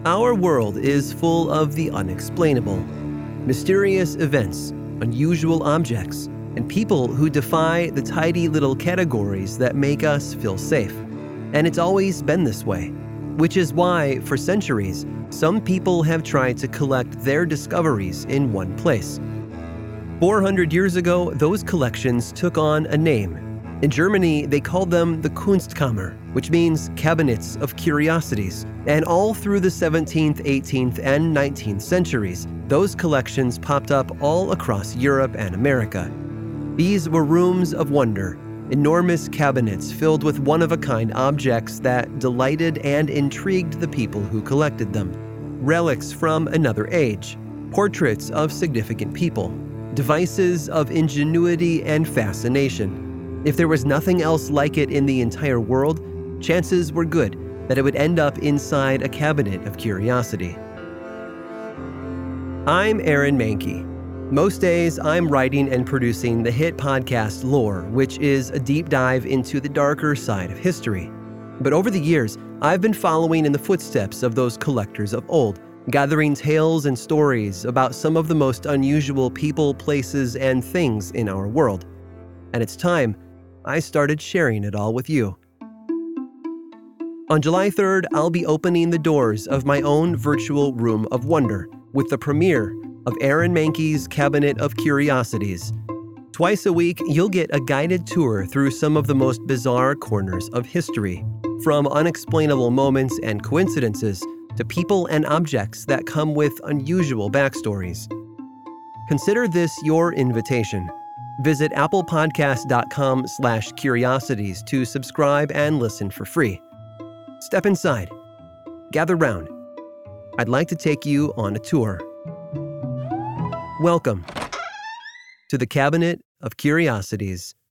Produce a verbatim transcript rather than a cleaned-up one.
Our world is full of the unexplainable. Mysterious events, unusual objects, and people who defy the tidy little categories that make us feel safe. And it's always been this way, which is why, for centuries, some people have tried to collect their discoveries in one place. four hundred years ago, those collections took on a name. In Germany, they called them the Kunstkammer, which means cabinets of curiosities. And all through the seventeenth, eighteenth, and nineteenth centuries, those collections popped up all across Europe and America. These were rooms of wonder, enormous cabinets filled with one-of-a-kind objects that delighted and intrigued the people who collected them. Relics from another age, portraits of significant people, devices of ingenuity and fascination. If there was nothing else like it in the entire world, chances were good that it would end up inside a cabinet of curiosity. I'm Aaron Mahnke. Most days, I'm writing and producing the hit podcast Lore, which is a deep dive into the darker side of history. But over the years, I've been following in the footsteps of those collectors of old, gathering tales and stories about some of the most unusual people, places, and things in our world. And it's time I started sharing it all with you. On July third, I'll be opening the doors of my own virtual room of wonder with the premiere of Aaron Mahnke's Cabinet of Curiosities. Twice a week, you'll get a guided tour through some of the most bizarre corners of history, from unexplainable moments and coincidences to people and objects that come with unusual backstories. Consider this your invitation. Visit applepodcast.com slash curiosities to subscribe and listen for free. Step inside. Gather round. I'd like to take you on a tour. Welcome to the Cabinet of Curiosities.